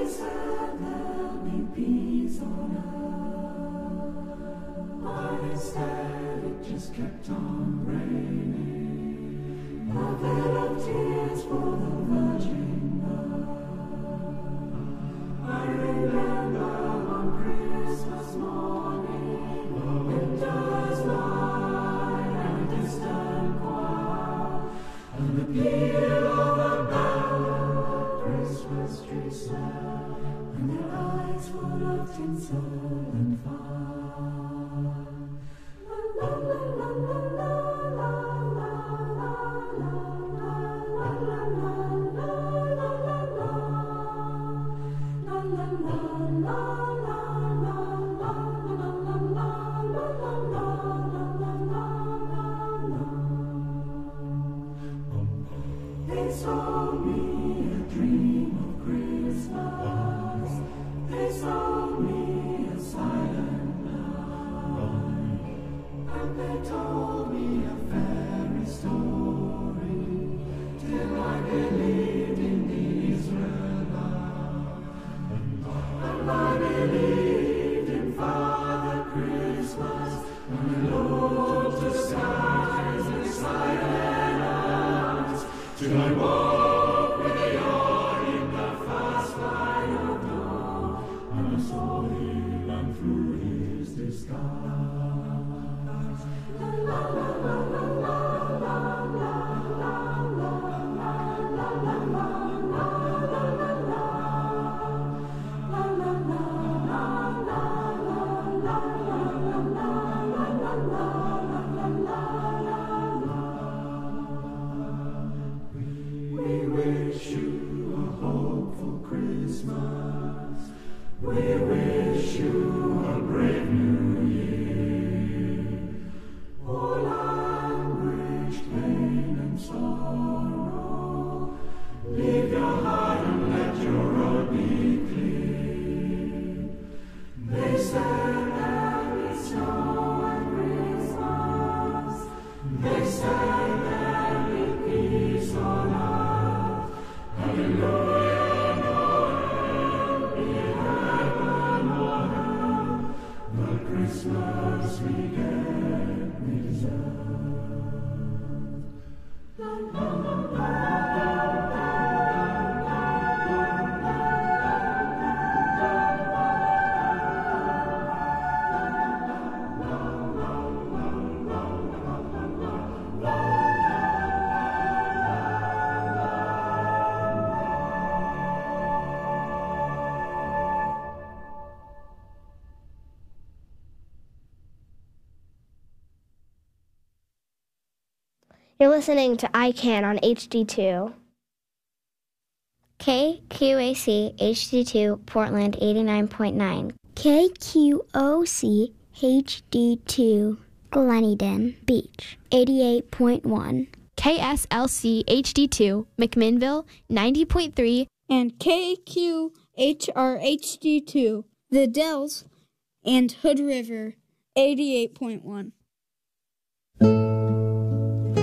said there'll be peace on earth, but instead it just kept on raining. A veil of tears for the virgin birth. I remember on Christmas morning, the windows light and a distant choir, and the peal of a bell, Christmas tree smell, and their eyes full of tinsel and fire. La la la la la la la la la la la They sold me a dream of Christmas. They sold me a silent night. And they told me a fairy story till I believed in the Israelite. And I believed in Father Christmas and the Lord to skies and silent eyes. Till I walk with a yawn in the fast light of dawn, and I saw him and through his disguise. La la la la la la la la la la la la la la Christmas. We wish you a brave new year. All anguish, pain and sorrow, leave your heart and let your road be clear. They said there is snow at Christmas. They said there be peace on earth. Hallelujah. Christmas we get, we deserve. La la la la You're listening to I Can on HD2. KQAC HD2 Portland 89.9. KQOC HD2 Gleneden Beach 88.1. KSLC HD2 McMinnville 90.3. And KQHR HD2 The Dells and Hood River 88.1.